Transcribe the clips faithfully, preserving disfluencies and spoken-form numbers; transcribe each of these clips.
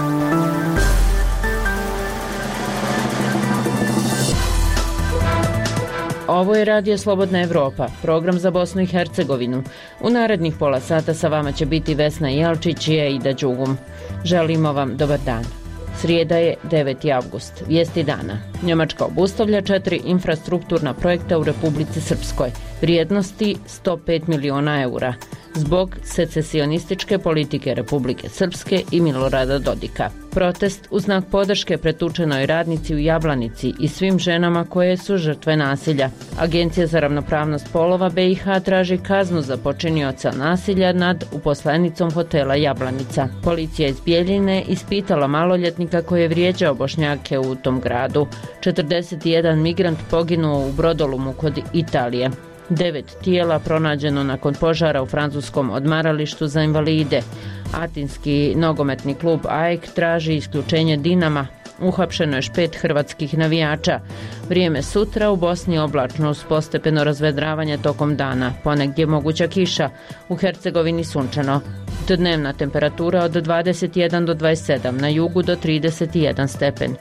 Ovo je Radio Slobodna Evropa, program za Bosnu i Hercegovinu. U narednih pola sata sa vama će biti Vesna Jelčić i Aida Đugum. Želimo vam dobar dan. Srijeda je deveti avgust. Vijesti dana. Njemačka obustavlja četiri infrastrukturna projekta u Republici Srpskoj. Vrijednosti sto pet miliona eura. Zbog secesionističke politike Republike Srpske i Milorada Dodika. Protest u znak podrške pretučenoj radnici u Jablanici i svim ženama koje su žrtve nasilja. Agencija za ravnopravnost polova B i H traži kaznu za počinioca nasilja nad uposlenicom hotela Jablanica. Policija iz Bijeljine ispitala maloljetnika koji je vrijeđao Bošnjake u tom gradu. četrdeset jedan migrant poginuo u brodolumu kod Italije. Devet tijela pronađeno nakon požara u francuskom odmaralištu za invalide. Atinski nogometni klub A E K traži isključenje Dinama. Uhapšeno je još pet hrvatskih navijača. Vrijeme sutra u Bosni oblačno uz postepeno razvedravanje tokom dana. Ponegdje moguća kiša. U Hercegovini sunčano. Dnevna temperatura od dvadeset jedan do dvadeset sedam, na jugu do trideset jedan stepen.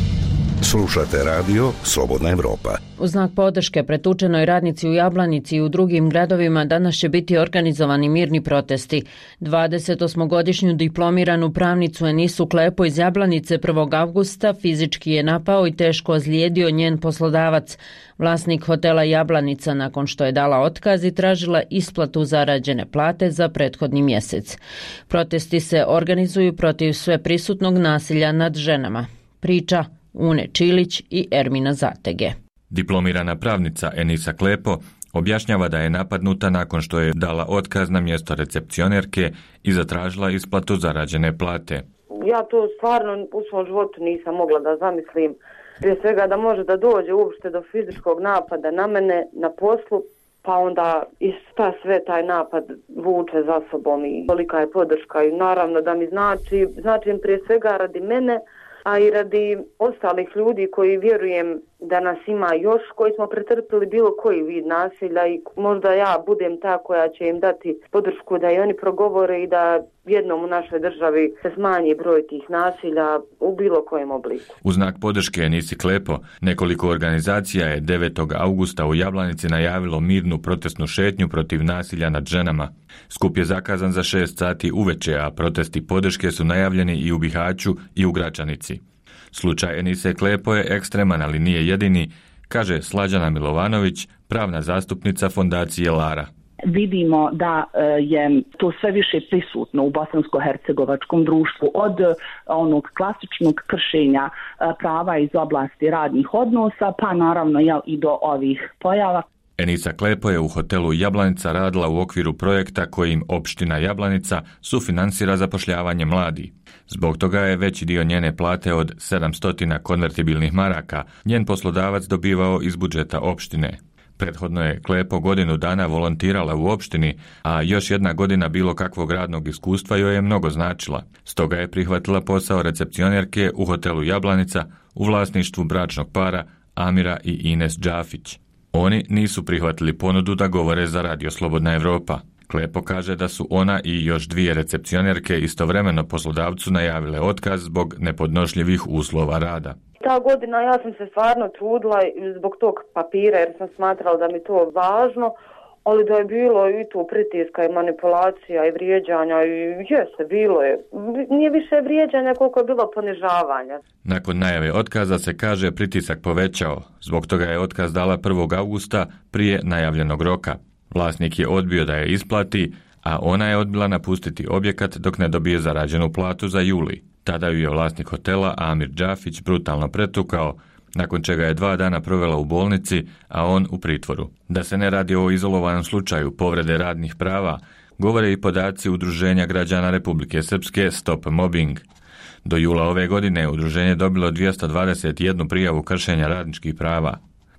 Slušate radio Slobodna Evropa. U znak podrške pretučenoj radnici u Jablanici i u drugim gradovima danas će biti organizovani mirni protesti. dvadesetosmogodišnju diplomiranu pravnicu Enisu Klepo iz Jablanice prvog avgusta fizički je napao i teško ozlijedio njen poslodavac, vlasnik hotela Jablanica, nakon što je dala otkaz i tražila isplatu zarađene plate za prethodni mjesec. Protesti se organizuju protiv sveprisutnog nasilja nad ženama. Priča Une Čilić i Ermina Zatege. Diplomirana pravnica Enisa Klepo objašnjava da je napadnuta nakon što je dala otkaz na mjesto recepcionerke i zatražila isplatu zarađene plate. Ja to stvarno u svom životu nisam mogla da zamislim. Prije svega da može da dođe uopšte do fizičkog napada na mene na poslu, pa onda i šta sve taj napad vuče za sobom i kolika je podrška i naravno da mi znači, znači prije svega radi mene, a i radi ostalih ljudi koji vjerujem da nas ima još, koji smo pretrpili bilo koji vid nasilja i možda ja budem ta koja će im dati podršku da i oni progovore i da jednom u našoj državi se smanji broj tih nasilja u bilo kojem obliku. U znak podrške Enisi Klepo, nekoliko organizacija je devetog avgusta u Jablanici najavilo mirnu protestnu šetnju protiv nasilja nad ženama. Skup je zakazan za šest sati uveče, a protesti podrške su najavljeni i u Bihaću i u Gračanici. Slučaj Enise Klepo je ekstreman, ali nije jedini, kaže Slađana Milovanović, pravna zastupnica fondacije Lara. Vidimo da je to sve više prisutno u bosansko-hercegovačkom društvu, od onog klasičnog kršenja prava iz oblasti radnih odnosa, pa naravno i do ovih pojava. Enisa Klepo je u hotelu Jablanica radila u okviru projekta kojim opština Jablanica sufinansira zapošljavanje mladih. Zbog toga je veći dio njene plate od sedamsto konvertibilnih maraka njen poslodavac dobivao iz budžeta opštine. Prethodno je Klepo godinu dana volontirala u opštini, a još jedna godina bilo kakvog radnog iskustva joj je mnogo značila. Stoga je prihvatila posao recepcionerke u hotelu Jablanica u vlasništvu bračnog para Amira i Ines Džafić. Oni nisu prihvatili ponudu da govore za Radio Slobodna Evropa. Klepo kaže da su ona i još dvije recepcionerke istovremeno poslodavcu najavile otkaz zbog nepodnošljivih uslova rada. Ta godina ja sam se stvarno trudila zbog tog papira jer sam smatrala da mi to važno, ali da je bilo i tu pritiska i manipulacija i vrijeđanja i jeste, bilo je. Nije više vrijeđanja koliko je bilo ponižavanja. Nakon najave otkaza se kaže pritisak povećao, zbog toga je otkaz dala prvog avgusta prije najavljenog roka. Vlasnik je odbio da je isplati, a ona je odbila napustiti objekat dok ne dobije zarađenu platu za juli. Tada ju je vlasnik hotela Amir Džafić brutalno pretukao, nakon čega je dva dana provela u bolnici, a on u pritvoru. Da se ne radi o izolovanom slučaju povrede radnih prava, govore i podaci Udruženja građana Republike Srpske Stop Mobbing. Do jula ove godine udruženje dobilo dvjesto dvadeset jednu prijavu kršenja radničkih prava.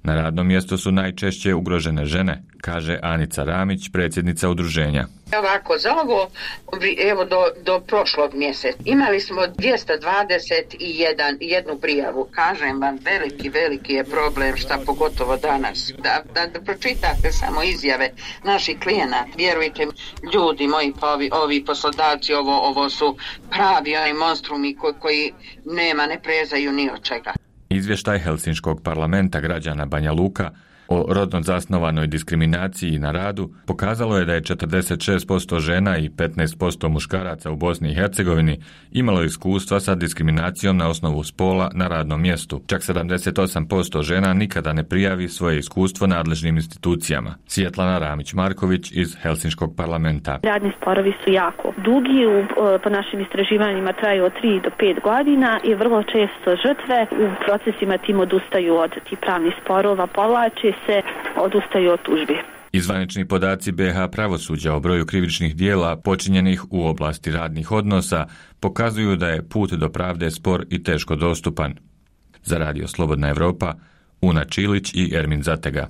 Na radnom mjestu su najčešće ugrožene žene, kaže Anica Ramić, predsjednica udruženja. Ovako, za ovo, evo do, do prošlog mjeseca, imali smo dvjesto dvadeset jedan jednu prijavu. Kažem vam, veliki, veliki je problem, šta pogotovo danas. Da, da, da pročitate samo izjave naših klijenata. Vjerujte, ljudi moji, pa ovi, ovi poslodavci, ovo, ovo su pravi oni monstrumi koji, koji nema, ne prezaju ni od čega. Izvještaj Helsinškog parlamenta građana Banja Luka o rodno zasnovanoj diskriminaciji na radu pokazalo je da je četrdeset šest posto žena i petnaest posto muškaraca u Bosni i Hercegovini imalo iskustva sa diskriminacijom na osnovu spola na radnom mjestu. Čak sedamdeset osam posto žena nikada ne prijavi svoje iskustvo nadležnim institucijama. Svjetlana Ramić-Marković iz Helsinškog parlamenta. Radni sporovi su jako dugi, u, po našim istraživanjima traju od tri do pet godina i vrlo često žrtve u procesima tim odustaju od tih pravnih sporova, povlače se, odustaju od tužbi. Zvanični podaci be ha pravosuđa o broju krivičnih dijela počinjenih u oblasti radnih odnosa pokazuju da je put do pravde spor i teško dostupan. Za Radio Slobodna Evropa, Una Čilić i Ermin Zatega.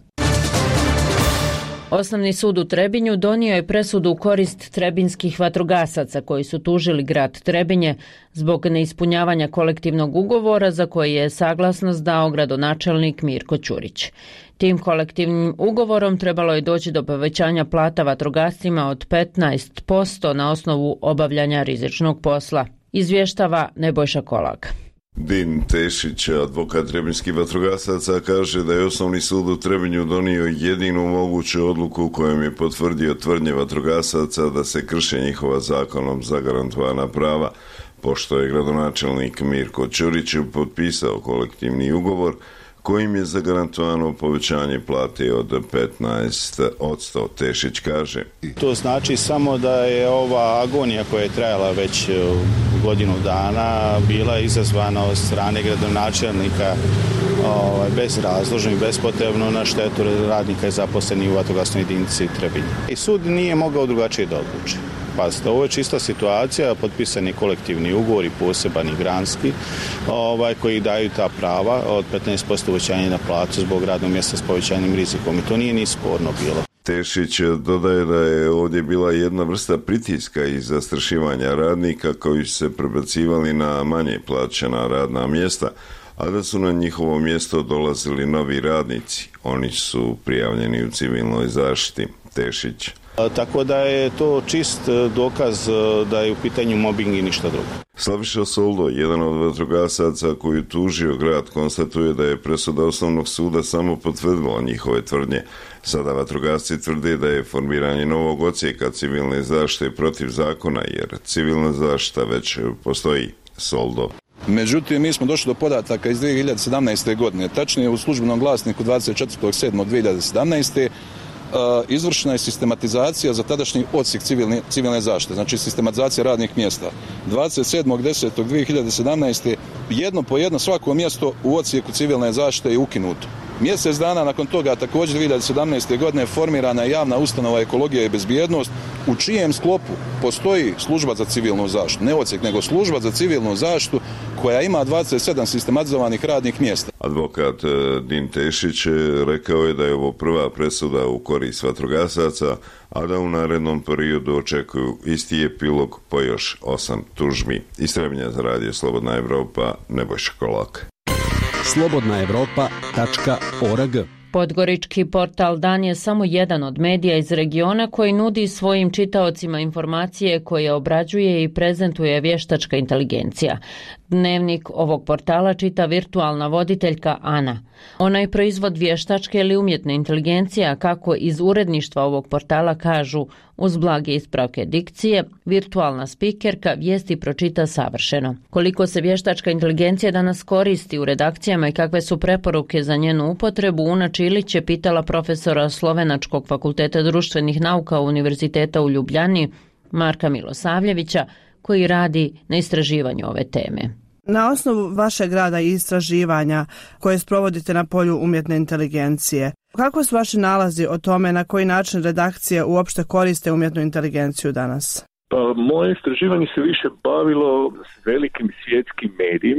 Osnovni sud u Trebinju donio je presudu u korist trebinskih vatrogasaca koji su tužili grad Trebinje zbog neispunjavanja kolektivnog ugovora za koji je saglasnost dao gradonačelnik Mirko Ćurić. Tim kolektivnim ugovorom trebalo je doći do povećanja plata vatrogascima od petnaest posto na osnovu obavljanja rizičnog posla, izvještava Nebojša Kolak. Din Tešić, advokat trebinskih vatrogasaca, kaže da je Osnovni sud u Trebinju donio jedinu moguću odluku kojom je potvrdio tvrdnje vatrogasaca da se krše njihova zakonom zagarantovana prava, pošto je gradonačelnik Mirko Ćurić potpisao kolektivni ugovor kojim je zagarantovano povećanje plate od petnaest posto, Tešić kaže. To znači samo da je ova agonija koja je trajala već godinu dana bila izazvana od strane gradonačelnika ovaj, bezrazložno i bespotrebno na štetu radnika i zaposlenih u vatrogasnoj jedinici Trebinje. I sud nije mogao drugačije da odluči. Pazite, ovo je čista situacija, potpisani kolektivni ugovor i poseban i granski, ovaj, koji daju ta prava od petnaest posto uvećanja na plaću zbog radnog mjesta s povećanim rizikom i to nije ni sporno bilo. Tešić dodaje da je ovdje bila jedna vrsta pritiska i zastrašivanja radnika koji su se prebacivali na manje plaćena radna mjesta, a da su na njihovo mjesto dolazili novi radnici. Oni su prijavljeni u civilnoj zaštiti. Tešić. Tako da je to čist dokaz da je u pitanju mobing i ništa drugo. Slaviša Soldo, jedan od vatrogasaca koji je tužio grad, konstatuje da je presuda Osnovnog suda samo potvrdila njihove tvrdnje. Sada vatrogasci tvrde da je formiranje novog odsjeka civilne zaštite protiv zakona, jer civilna zaštita već postoji. Soldo. Međutim, mi smo došli do podataka iz dvije hiljade sedamnaeste. godine. Tačnije u službenom glasniku dvadeset četvrtog sedmog dvije hiljade sedamnaeste. izvršena je sistematizacija za tadašnji odsjek civilne, civilne zaštite, znači sistematizacija radnih mjesta. dvadeset sedmog desetog dvije hiljade sedamnaeste. jedno po jedno svako mjesto u odsjeku civilne zaštite je ukinuto. Mjesec dana nakon toga, također dvije hiljade sedamnaeste. godine, formirana je javna ustanova Ekologija i bezbjednost, u čijem sklopu postoji služba za civilnu zaštitu, ne odsjek, nego služba za civilnu zaštitu koja ima dvadeset sedam sistematizovanih radnih mjesta. Advokat Din Tešić rekao je da je ovo prva presuda u korist vatrogasaca, a da u narednom periodu očekuju isti epilog po još osam tužbi. Iz Trebinja za Radio Slobodna Evropa, Nebojša Kolak. slobodna evropa tačka org. Podgorički portal Dan je samo jedan od medija iz regiona koji nudi svojim čitaocima informacije koje obrađuje i prezentuje vještačka inteligencija. Dnevnik ovog portala čita virtualna voditeljka Ana. Ona je proizvod vještačke ili umjetne inteligencije, a kako iz uredništva ovog portala kažu, uz blage ispravke dikcije, virtualna spikerka vijesti pročita savršeno. Koliko se vještačka inteligencija danas koristi u redakcijama i kakve su preporuke za njenu upotrebu, Una Čilić je pitala profesora Slovenačkog fakulteta društvenih nauka Univerziteta u Ljubljani, Marka Milosavljevića, koji radi na istraživanju ove teme. Na osnovu vašeg rada i istraživanja koje sprovodite na polju umjetne inteligencije, kako su vaši nalazi o tome na koji način redakcije uopšte koriste umjetnu inteligenciju danas? Pa, moje istraživanje se više bavilo s velikim svjetskim medijima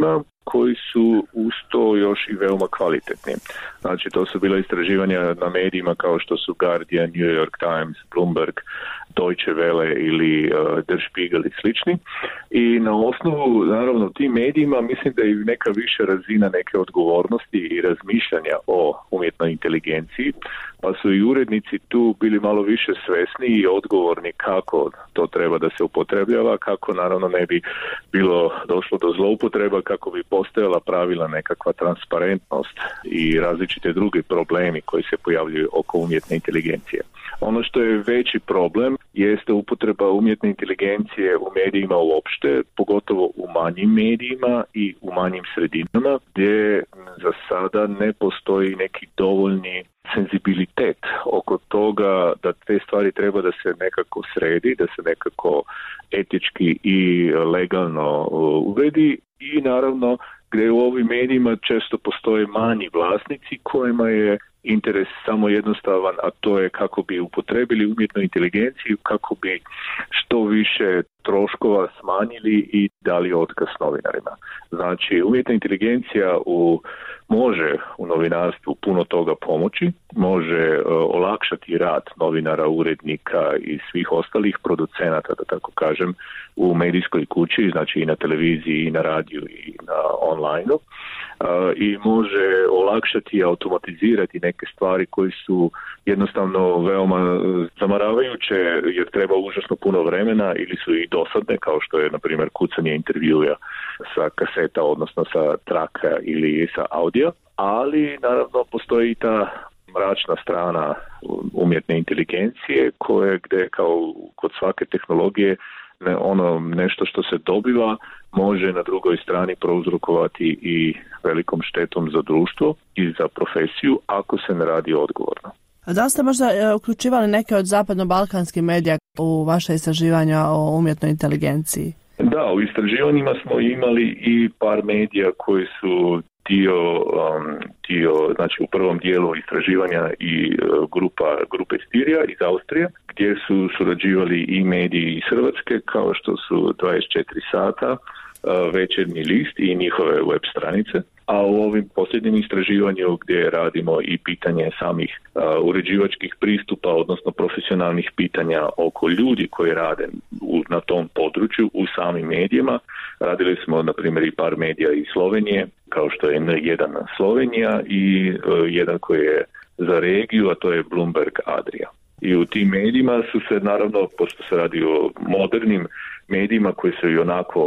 koji su uz to još i veoma kvalitetni. Znači, to su bila istraživanja na medijima kao što su Guardian, New York Times, Bloomberg, Deutsche Welle ili uh, Der Spiegel i slični. I na osnovu, naravno, tim medijima mislim da je neka više razina neke odgovornosti i razmišljanja o umjetnoj inteligenciji, pa su i urednici tu bili malo više svesni i odgovorni kako to treba da se upotrebljava, kako naravno ne bi bilo došlo do zloupotreba, kako bi postojala pravila nekakva transparentnost i različite druge problemi koji se pojavljuju oko umjetne inteligencije. Ono što je veći problem jeste upotreba umjetne inteligencije u medijima uopšte, pogotovo u manjim medijima i u manjim sredinama, gdje za sada ne postoji neki dovoljni senzibilitet oko toga da te stvari treba da se nekako sredi, da se nekako etički i legalno uredi i naravno gdje u ovim medijima često postoje manji vlasnici kojima je interes samo jednostavan, a to je kako bi upotrebili umjetnu inteligenciju, kako bi što više troškova smanjili i dali otkaz novinarima. Znači, umjetna inteligencija u, može u novinarstvu puno toga pomoći, može uh, olakšati rad novinara, urednika i svih ostalih producenata, da tako kažem, u medijskoj kući, znači i na televiziji, i na radiju, i na online-u. Uh, i može olakšati i automatizirati neke stvari koji su jednostavno veoma zamaravajuće jer treba užasno puno vremena ili su i dosadne, kao što je na primjer kucanje intervjua sa kaseta, odnosno sa traka ili sa audio, ali naravno postoji i ta mračna strana umjetne inteligencije koje gdje kao kod svake tehnologije ne, ono nešto što se dobiva može na drugoj strani prouzrokovati i velikom štetom za društvo i za profesiju ako se ne radi odgovorno. A da li ste možda uključivali neke od zapadno-balkanskih medija u vaše istraživanja o umjetnoj inteligenciji? Da, u istraživanjima smo imali i par medija koji su dio, um, dio znači u prvom dijelu istraživanja i uh, grupa grupe Stirija iz Austrije, gdje su surađivali i mediji iz Hrvatske kao što su dvadeset četiri sata, uh, Večernji list i njihove web stranice. A u ovim posljednjim istraživanju gdje radimo i pitanje samih uh, uređivačkih pristupa, odnosno profesionalnih pitanja oko ljudi koji rade u, na tom području u samim medijima. Radili smo, na primjer, i par medija iz Slovenije, kao što je N jedan Slovenija i uh, jedan koji je za regiju, a to je Bloomberg Adria. I u tim medijima su se, naravno, pošto se radi o modernim medijima koji su i onako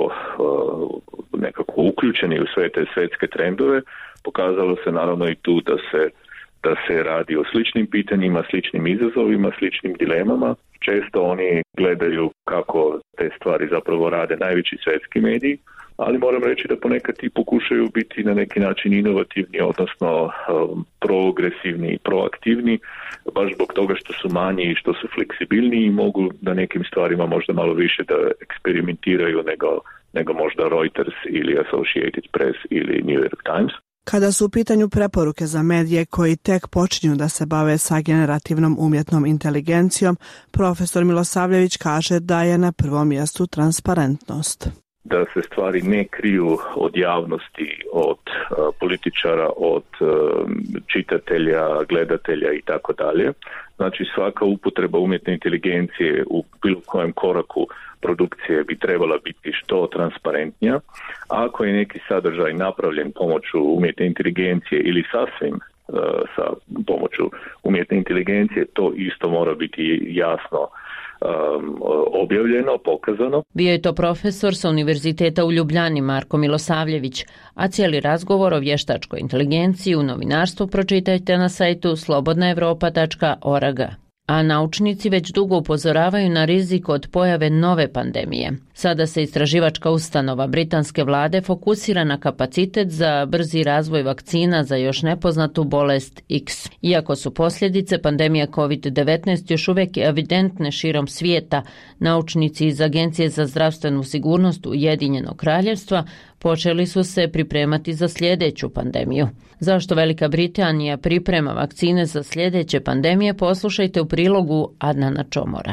uh, nekako uključeni u sve te svjetske trendove, pokazalo se naravno i tu da se, da se radi o sličnim pitanjima, sličnim izazovima, sličnim dilemama. Često oni gledaju kako te stvari zapravo rade najveći svjetski mediji, ali moram reći da ponekad i pokušaju biti na neki način inovativni, odnosno um, progresivni i proaktivni, baš zbog toga što su manji i što su fleksibilniji i mogu na nekim stvarima možda malo više da eksperimentiraju nego, nego možda Reuters ili Associated Press ili New York Times. Kada su u pitanju preporuke za medije koji tek počinju da se bave sa generativnom umjetnom inteligencijom, profesor Milosavljević kaže da je na prvom mjestu transparentnost. Da se stvari ne kriju od javnosti, od uh, političara, od uh, čitatelja, gledatelja i tako dalje. Znači svaka upotreba umjetne inteligencije u bilo kojem koraku produkcije bi trebala biti što transparentnija. A ako je neki sadržaj napravljen pomoću umjetne inteligencije ili sasvim uh, sa pomoću umjetne inteligencije, to isto mora biti jasno Um, objavljeno, pokazano. Bio je to profesor sa Univerziteta u Ljubljani Marko Milosavljević, a cijeli razgovor o vještačkoj inteligenciji u novinarstvu pročitajte na sajtu slobodna europa tačka org. A naučnici već dugo upozoravaju na rizik od pojave nove pandemije. Sada se istraživačka ustanova britanske vlade fokusira na kapacitet za brzi razvoj vakcina za još nepoznatu bolest X. Iako su posljedice pandemije kovid devetnaest još uvijek evidentne širom svijeta, naučnici iz Agencije za zdravstvenu sigurnost Ujedinjenog kraljevstva počeli su se pripremati za sljedeću pandemiju. Zašto Velika Britanija priprema vakcine za sljedeće pandemije, poslušajte u prilogu Adnana Čomora.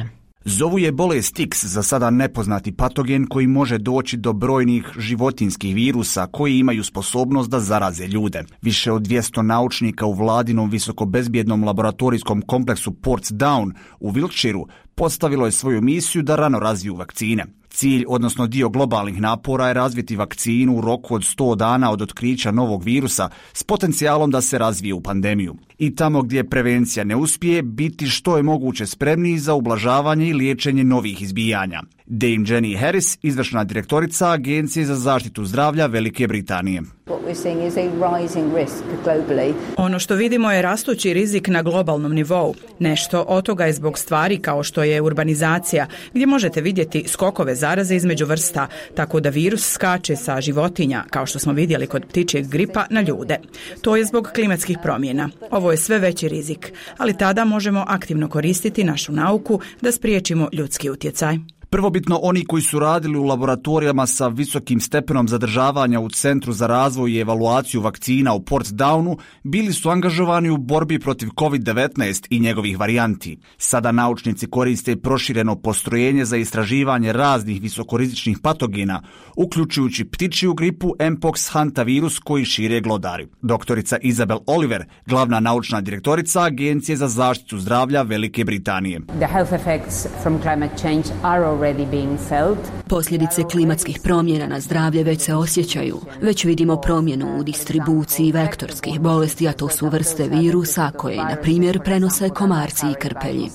Zovu je bolest X, za sada nepoznati patogen koji može doći do brojnih životinskih virusa koji imaju sposobnost da zaraze ljude. Više od dvjesto naučnika u vladinom visokobezbjednom laboratorijskom kompleksu Portsdown u Wiltshireu postavilo je svoju misiju da rano razviju vakcine. Cilj, odnosno dio globalnih napora, je razviti vakcinu u roku od sto dana od otkrića novog virusa s potencijalom da se razvije u pandemiju. I tamo gdje prevencija ne uspije, biti što je moguće spremniji za ublažavanje i liječenje novih izbijanja. Dame Jenny Harris, izvršna direktorica Agencije za zaštitu zdravlja Velike Britanije. Ono što vidimo je rastući rizik na globalnom nivou. Nešto od toga je zbog stvari kao što je urbanizacija, gdje možete vidjeti skokove zaraze između vrsta, tako da virus skače sa životinja, kao što smo vidjeli kod ptičjeg gripa, na ljude. To je zbog klimatskih promjena. Ovo je sve veći rizik, ali tada možemo aktivno koristiti našu nauku da spriječimo ljudski utjecaj. Prvobitno oni koji su radili u laboratorijama sa visokim stepenom zadržavanja u Centru za razvoj i evaluaciju vakcina u Portsdownu bili su angažovani u borbi protiv kovid devetnaest i njegovih varijanti. Sada naučnici koriste prošireno postrojenje za istraživanje raznih visokorizičnih patogena, uključujući ptičju gripu, Mpox, hantavirus koji šire glodari. Doktorica Isabel Oliver, glavna naučna direktorica Agencije za zaštitu zdravlja Velike Britanije. The health effects from climate change are Posljedice klimatskih promjena na zdravlje već se osjećaju. Već vidimo promjenu u distribuciji vektorskih bolesti, a to su vrste virusa koje, na primjer, prenose komarci i krpelji.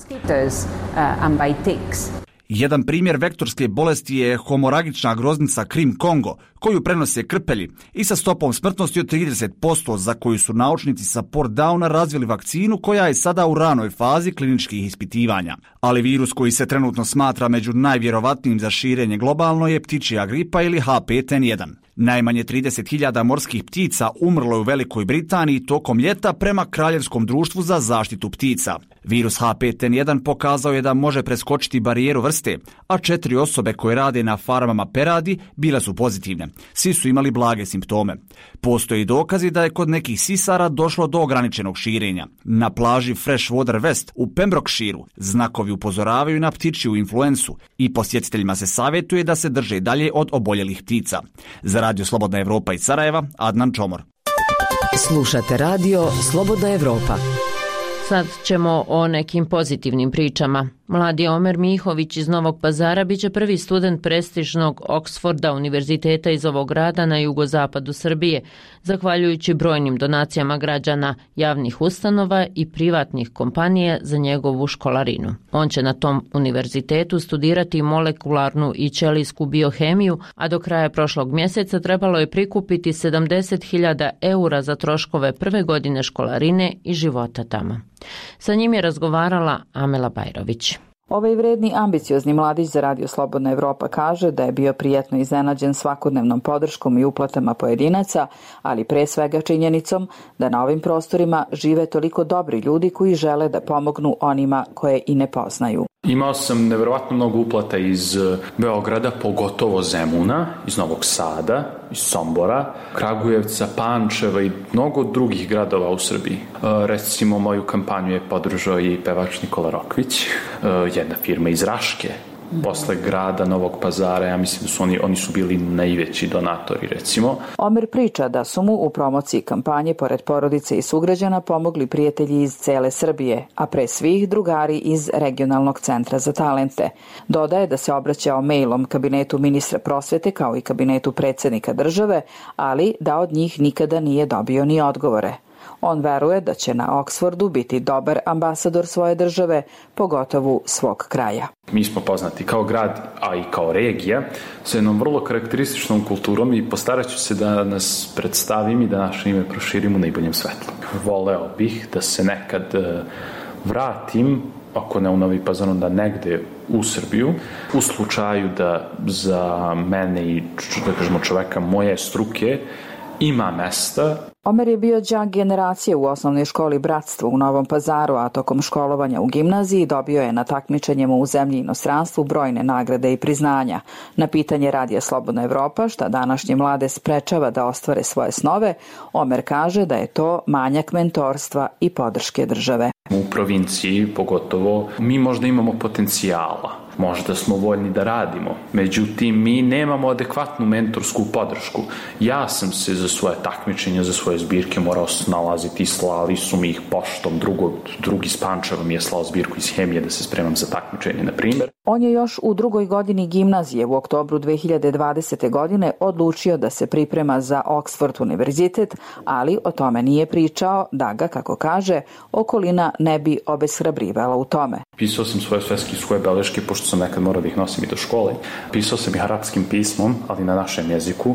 Jedan primjer vektorske bolesti je hemoragična groznica Krim Kongo, koju prenose krpelji i sa stopom smrtnosti od trideset posto, za koju su naučnici sa Portsdowna razvili vakcinu koja je sada u ranoj fazi kliničkih ispitivanja. Ali virus koji se trenutno smatra među najvjerovatnijim za širenje globalno je ptičja gripa ili H pet N jedan. Najmanje trideset hiljada morskih ptica umrlo je u Velikoj Britaniji tokom ljeta prema Kraljevskom društvu za zaštitu ptica. Virus H pet N jedan pokazao je da može preskočiti barijeru vrste, a četiri osobe koje rade na farmama peradi bile su pozitivne. Svi su imali blage simptome. Postoji dokazi da je kod nekih sisara došlo do ograničenog širenja. Na plaži Freshwater West u Pembrokeshireu znakovi upozoravaju na ptičju influensu i posjetiteljima se savjetuje da se drže dalje od oboljelih ptica. Za Radio Slobodna Evropa iz Sarajeva, Adnan Čomor. Slušate radio Slobodna Evropa. Sad ćemo o nekim pozitivnim pričama. Mladi Omer Mihović iz Novog Pazara biće prvi student prestižnog Oxforda, univerziteta iz ovog grada na jugozapadu Srbije, zahvaljujući brojnim donacijama građana, javnih ustanova i privatnih kompanija za njegovu školarinu. On će na tom univerzitetu studirati molekularnu i ćelijsku biohemiju, a do kraja prošlog mjeseca trebalo je prikupiti sedamdeset hiljada eura za troškove prve godine školarine i života tamo. Sa njim je razgovarala Amela Bajrović. Ovaj vredni, ambiciozni mladić za Radio Slobodna Evropa kaže da je bio prijetno iznenađen svakodnevnom podrškom i uplatama pojedinaca, ali pre svega činjenicom da na ovim prostorima žive toliko dobri ljudi koji žele da pomognu onima koje i ne poznaju. Imao sam nevjerovatno mnogo uplata iz Beograda, pogotovo Zemuna, iz Novog Sada, iz Sombora, Kragujevca, Pančeva i mnogo drugih gradova u Srbiji. E, recimo, moju kampanju je podržao i pevač Nikola Rokvić, e, jedna firma iz Raške. Posle grada Novog Pazara, ja mislim da su oni, oni su bili najveći donatori, recimo. Omer priča da su mu u promociji kampanje, pored porodice i sugrađana, pomogli prijatelji iz cele Srbije, a pre svih drugari iz Regionalnog centra za talente. Dodaje da se obraćao mailom kabinetu ministra prosvete kao i kabinetu predsjednika države, ali da od njih nikada nije dobio ni odgovore. On veruje da će na Oxfordu biti dobar ambasador svoje države, pogotovo svog kraja. Mi smo poznati kao grad, a i kao regija, sa jednom vrlo karakterističnom kulturom i postarat ću se da nas predstavim i da naše ime proširim u najboljem svetlu. Voleo bih da se nekad vratim, ako ne u Novi Pazar, onda negde u Srbiju, u slučaju da za mene i, da kažemo, čoveka moje struke ima mesta. Omer je bio đak generacije u osnovnoj školi Bratstvo u Novom Pazaru, a tokom školovanja u gimnaziji dobio je na takmičenjima u zemlji i inostranstvu brojne nagrade i priznanja. Na pitanje Radija Slobodna Evropa šta današnje mlade sprečava da ostvare svoje snove, Omer kaže da je to manjak mentorstva i podrške države. U provinciji pogotovo mi možda imamo potencijala, možda smo voljni da radimo, međutim mi nemamo adekvatnu mentorsku podršku. Ja sam se za svoje takmičenja, za svoje zbirke morao snalaziti, slali su mi ih poštom, drugo, drugi s Pančeva mi je slao zbirku iz hemije da se spremam za takmičenje, na primjer. On je još u drugoj godini gimnazije u oktobru dve hiljade dvadesete. godine odlučio da se priprema za Oxford univerzitet, ali o tome nije pričao da ga, kako kaže, okolina ne bi obeshrabrivala u tome. Pisao sam svoje sveske i svoje beleške, pošto sam nekad morao da ih nosim i do škole. Pisao sam ih arapskim pismom, ali na našem jeziku,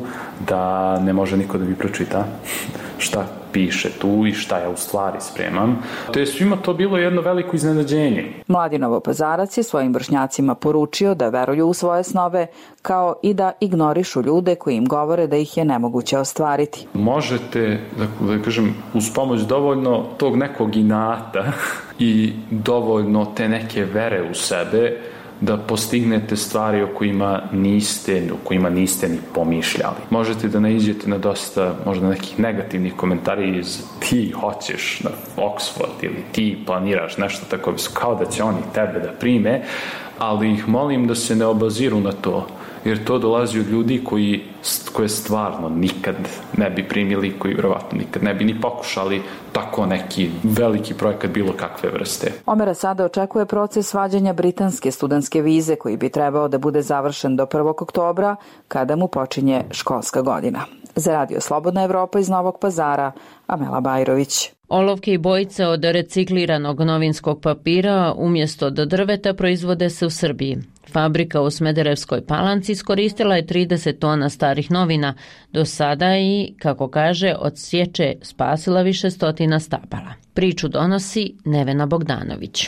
da ne može niko da mi pročita šta piše tu i šta ja u stvari spremam. To je svima to bilo jedno veliko iznenađenje. Mladi Novopazarac je svojim vršnjacima poručio da veruju u svoje snove, kao i da ignorišu ljude koji im govore da ih je nemoguće ostvariti. Možete, da, da kažem, uz pomoć dovoljno tog nekog inata i dovoljno te neke vere u sebe, da postignete stvari o kojima niste, o kojima niste ni pomišljali. Možete da naiđete na dosta možda nekih negativnih komentari iz ti hoćeš na Oxford ili ti planiraš nešto tako, kao da će oni tebe da prime, ali ih molim da se ne obaziru na to, jer to dolazi od ljudi koji, koje stvarno nikad ne bi primili, koji vjerovatno nikad ne bi ni pokušali tako neki veliki projekat bilo kakve vrste. Omera sada očekuje proces svađanja britanske studentske vize koji bi trebao da bude završen do prvog oktobra kada mu počinje školska godina. Za Radio Slobodna Evropa iz Novog Pazara, Amela Bajrović. Olovke i bojice od recikliranog novinskog papira umjesto od drveta proizvode se u Srbiji. Fabrika u Smederevskoj Palanci iskoristila je trideset tona starih novina, do sada i, kako kaže, od sječe spasila više stotina stabala. Priču donosi Nevena Bogdanović.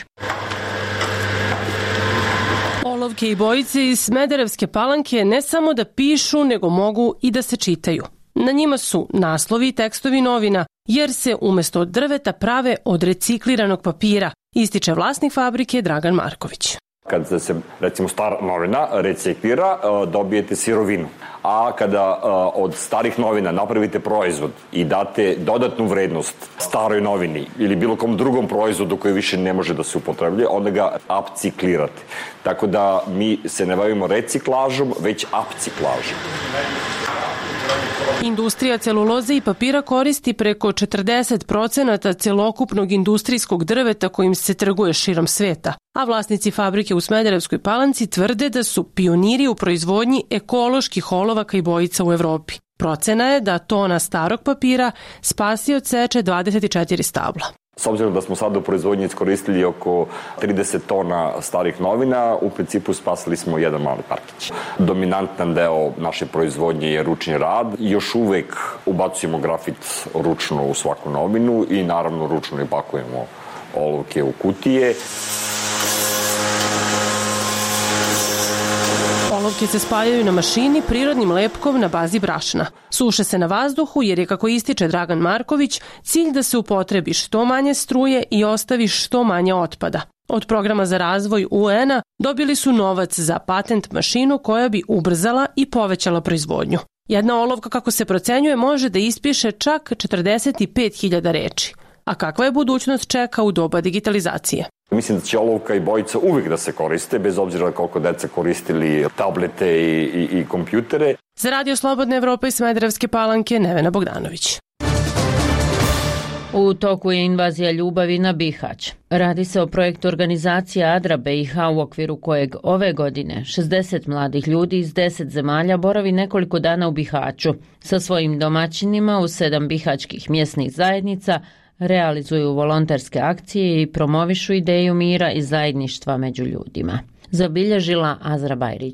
Olovke i bojice iz Smederevske Palanke ne samo da pišu, nego mogu i da se čitaju. Na njima su naslovi i tekstovi novina, jer se umjesto od drveta prave od recikliranog papira, ističe vlasnik fabrike Dragan Marković. Kad se, recimo, stara novina reciklira, dobijete sirovinu. A kada od starih novina napravite proizvod i date dodatnu vrednost staroj novini ili bilo kom drugom proizvodu koji više ne može da se upotrebljuje, onda ga upciklirate. Tako da mi se ne bavimo reciklažom, već upciklažom. Industrija celuloze i papira koristi preko četrdeset procenata celokupnog industrijskog drveta kojim se trguje širom sveta, a vlasnici fabrike u Smederevskoj Palanci tvrde da su pioniri u proizvodnji ekoloških olovaka i bojica u Evropi. Procena je da tona starog papira spasi od seče dvadeset četiri stabla. S obzirom da smo sada u proizvodnji iskoristili oko trideset tona starih novina, u principu spasili smo jedan mali parkić. Dominantan deo naše proizvodnje je ručni rad. Još uvek ubacujemo grafit ručno u svaku novinu i naravno ručno i pakujemo olovke u kutije. Olovke se spajaju na mašini prirodnim lepkom na bazi brašna. Suše se na vazduhu jer je, kako ističe Dragan Marković, cilj da se upotrebi što manje struje i ostavi što manje otpada. Od programa za razvoj U N-a dobili su novac za patent mašinu koja bi ubrzala i povećala proizvodnju. Jedna olovka, kako se procenjuje, može da ispiše čak četrdeset pet hiljada reči. A kakva je budućnost čeka u doba digitalizacije? Mislim da će olovka i bojica uvijek da se koriste, bez obzira koliko deca koristili tablete i, i, i kompjutere. Za Radio Slobodna Evropa iz Smederevske Palanke, Nevena Bogdanović. U toku je invazija ljubavi na Bihać. Radi se o projektu organizacije Adra B i H u okviru kojeg ove godine šezdeset mladih ljudi iz deset zemalja boravi nekoliko dana u Bihaću. Sa svojim domaćinima u sedam bihaćkih mjesnih zajednica realizuju volonterske akcije i promovišu ideju mira i zajedništva među ljudima. Zabilježila Azra Bajrić.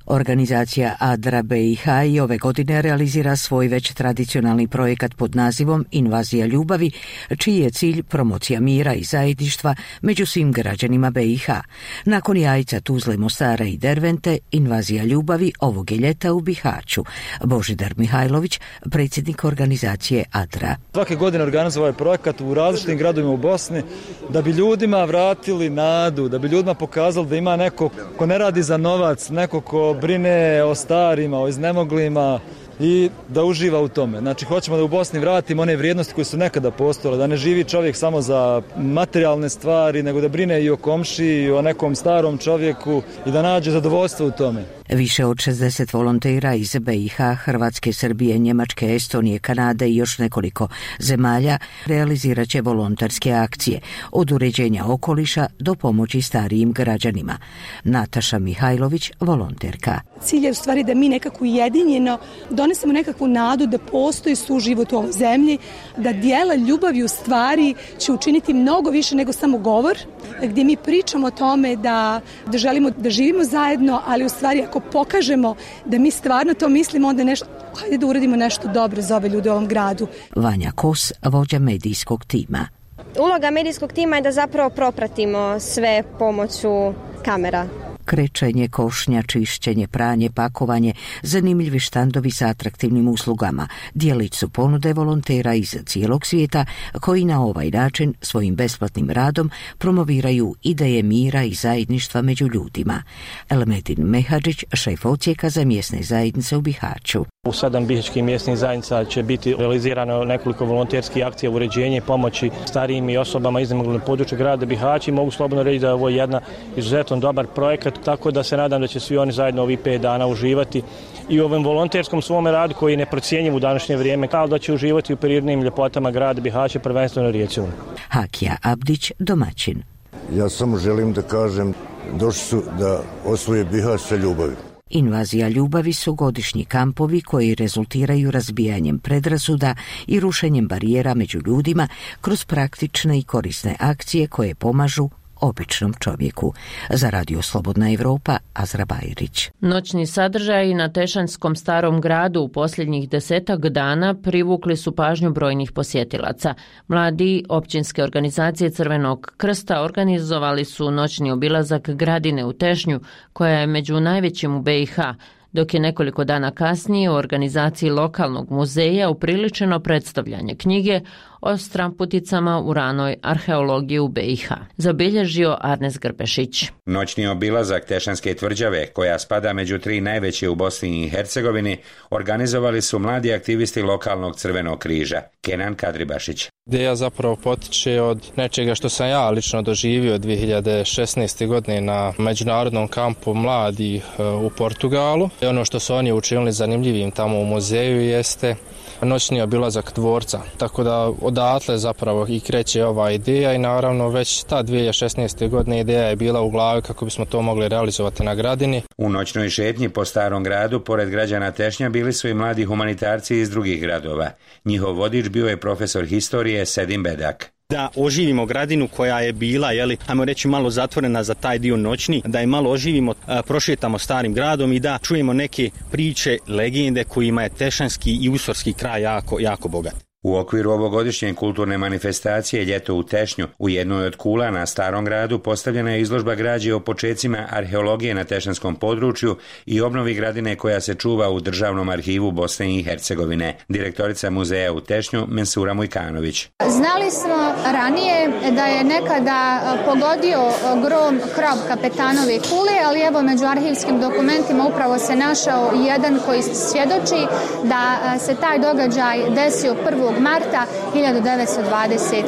Organizacija Adra B i H i ove godine realizira svoj već tradicionalni projekat pod nazivom Invazija ljubavi, čiji je cilj promocija mira i zajedništva među svim građanima B i H. Nakon Jajca, Tuzle, Mostara i Dervente, Invazija ljubavi ovog je ljeta u Bihaću. Božidar Mihajlović, predsjednik organizacije Adra. Svake godine organizuje ovaj projekat u različitim gradovima u Bosni da bi ljudima vratili nadu, da bi ljudima pokazali da ima neko ko ne radi za novac, neko ko brine o starima, o iznemoglima i da uživa u tome. Znači, hoćemo da u Bosni vratimo one vrijednosti koje su nekada postojale, da ne živi čovjek samo za materijalne stvari, nego da brine i o komšiji, i o nekom starom čovjeku i da nađe zadovoljstvo u tome. Više od šezdeset volontera iz B i H, Hrvatske, Srbije, Njemačke, Estonije, Kanade i još nekoliko zemalja realizirat će volonterske akcije, od uređenja okoliša do pomoći starijim građanima. Nataša Mihajlović, volonterka. Cilj je u stvari da mi nekako ujedinjeno donesemo nekakvu nadu da postoji suživot u ovoj zemlji, da dijela ljubavi u stvari će učiniti mnogo više nego samo govor, gdje mi pričamo o tome da, da želimo da živimo zajedno, ali u stvari ako pokažemo da mi stvarno to mislimo, onda nešto, hajde da uradimo nešto dobro za ove ljude u ovom gradu. Vanja Kos, vođa medijskog tima. Uloga medijskog tima je da zapravo propratimo sve pomoću kamera. Krečenje, košnja, čišćenje, pranje, pakovanje, zanimljivi štandovi sa atraktivnim uslugama, dijelić su ponude volontera iz cijelog svijeta koji na ovaj način svojim besplatnim radom promoviraju ideje mira i zajedništva među ljudima. Elmedin Mehadžić, šef odsjeka za mjesne zajednice u Bihaću. U sedam bihaćkih mjesnih zajednica će biti realizirano nekoliko volonterskih akcija uređenja i pomoći starijim i osobama iznemoglim području grada Bihać i mogu slobodno reći da je ovo jedna izuzetno dobar projekat, tako da se nadam da će svi oni zajedno ovih pet dana uživati i u ovom volonterskom svome radu koji je neprocijenjiv u današnje vrijeme, kao da će uživati u prirodnim ljepotama grada Bihaća, prvenstveno rijeci Uni. Hakija Abdić, domaćin. Ja samo želim da kažem, došli su da osvoje Bihać sa ljubavi. Invazija ljubavi su godišnji kampovi koji rezultiraju razbijanjem predrasuda i rušenjem barijera među ljudima kroz praktične i korisne akcije koje pomažu običnom čovjeku. Za Radio Slobodna Evropa, Azra Bajrić. Noćni sadržaji na Tešanskom starom gradu u posljednjih desetak dana privukli su pažnju brojnih posjetilaca. Mladi općinske organizacije Crvenog krsta organizovali su noćni obilazak gradine u Tešnju, koja je među najvećim u B i H, dok je nekoliko dana kasnije u organizaciji lokalnog muzeja upriličeno predstavljanje knjige o stramputicama u ranoj arheologiji u B i H. Zabilježio Arnes Grbešić. Noćni obilazak Tešanske tvrđave, koja spada među tri najveće u Bosni i Hercegovini, organizovali su mladi aktivisti lokalnog Crvenog križa. Kenan Kadribašić. Ideja zapravo potiče od nečega što sam ja lično doživio dvije hiljade šesnaeste. godine na međunarodnom kampu mladih u Portugalu. I ono što su oni učinili zanimljivim tamo u muzeju jeste noćni obilazak dvorca. Tako da odatle zapravo i kreće ova ideja i naravno već ta dvije hiljade šesnaeste. godine ideja je bila u glavi kako bismo to mogli realizovati na gradini. U noćnoj šetnji po starom gradu, pored građana Tešnja, bili su i mladi humanitarci iz drugih gradova. Njihov vodič bio je profesor historije Sedim Bedak. Da oživimo gradinu koja je bila, jeli, ajmo reći, malo zatvorena za taj dio noćni, da je malo oživimo, prošetamo starim gradom i da čujemo neke priče, legende kojima je tešanski i usorski kraj jako, jako bogat. U okviru ovogodišnje kulturne manifestacije Ljeto u Tešnju, u jednoj od kula na starom gradu postavljena je izložba građe o počecima arheologije na tešanskom području i obnovi gradine koja se čuva u Državnom arhivu Bosne i Hercegovine. Direktorica muzeja u Tešnju, Mensura Mujkanović. Znali smo ranije da je nekada pogodio grom hrob kapetanove kule, ali evo među arhivskim dokumentima upravo se našao jedan koji svjedoči da se taj događaj desio prvog marta hiljadu devetsto dvadeset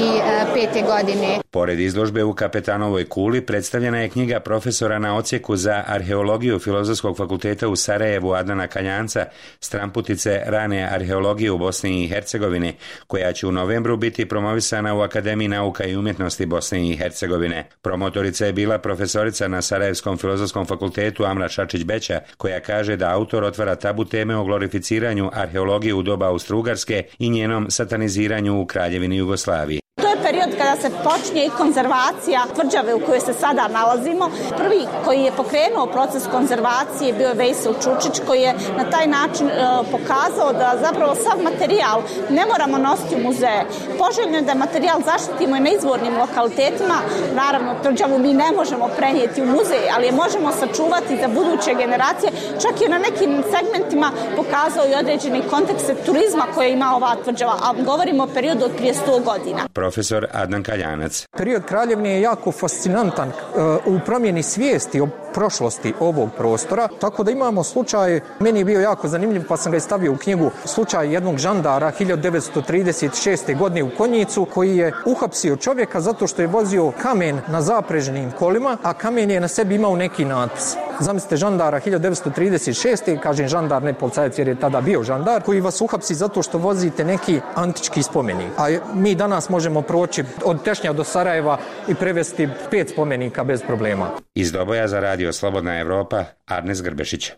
pete. godine. Pored izložbe u Kapetanovoj kuli predstavljena je knjiga profesora na odsjeku za arheologiju Filozofskog fakulteta u Sarajevu Adnana Kaljanca, Stramputice rane arheologije u Bosni i Hercegovini, koja će u novembru biti promovisana u Akademiji nauka i umjetnosti Bosne i Hercegovine. Promotorica je bila profesorica na Sarajevskom Filozofskom fakultetu Amra Šačić-Beća, koja kaže da autor otvara tabu teme o glorificiranju arheologije u doba Austro-Ugarske i njenom sataniziranju u Kraljevini Jugoslaviji. To je period kada se počinje i konzervacija tvrđave u kojoj se sada nalazimo. Prvi koji je pokrenuo proces konzervacije bio je Veysel Čučić, koji je na taj način e, pokazao da zapravo sav materijal ne moramo nositi u muzeje. Poželjno je da materijal zaštitimo i na izvornim lokalitetima. Naravno, tvrđavu mi ne možemo prenijeti u muzej, ali je možemo sačuvati za buduće generacije. Čak i na nekim segmentima pokazao i određeni kontekst turizma koje ima ova tvrđava, a govorimo o periodu od prije sto godina. Profesor Adnan Kaljanac. Period Kraljevine je jako fascinantan uh, u promjeni svijesti o prošlosti ovog prostora, tako da imamo slučaj, meni je bio jako zanimljiv pa sam ga i stavio u knjigu, slučaj jednog žandara hiljadu devetsto trideset šeste. godine u Konjicu koji je uhapsio čovjeka zato što je vozio kamen na zapreženim kolima, a kamen je na sebi imao neki natpis. Zamislite žandara hiljadu devetsto trideset šeste. kažem žandar, ne policajac jer je tada bio žandar, koji vas uhapsi zato što vozite neki antički spomenik. A mi danas možemo proći od Tešnja do Sarajeva i prevesti pet spomenika bez problema. Iz Doboja za radio Slobodna Evropa, Arnes Grbešić.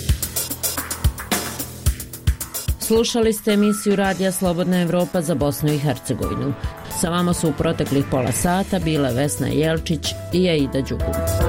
Slušali ste emisiju Radija Slobodna Evropa za Bosnu i Hercegovinu. Sa vama su u proteklih pola sata bile Vesna Jelčić i Aida Đugum.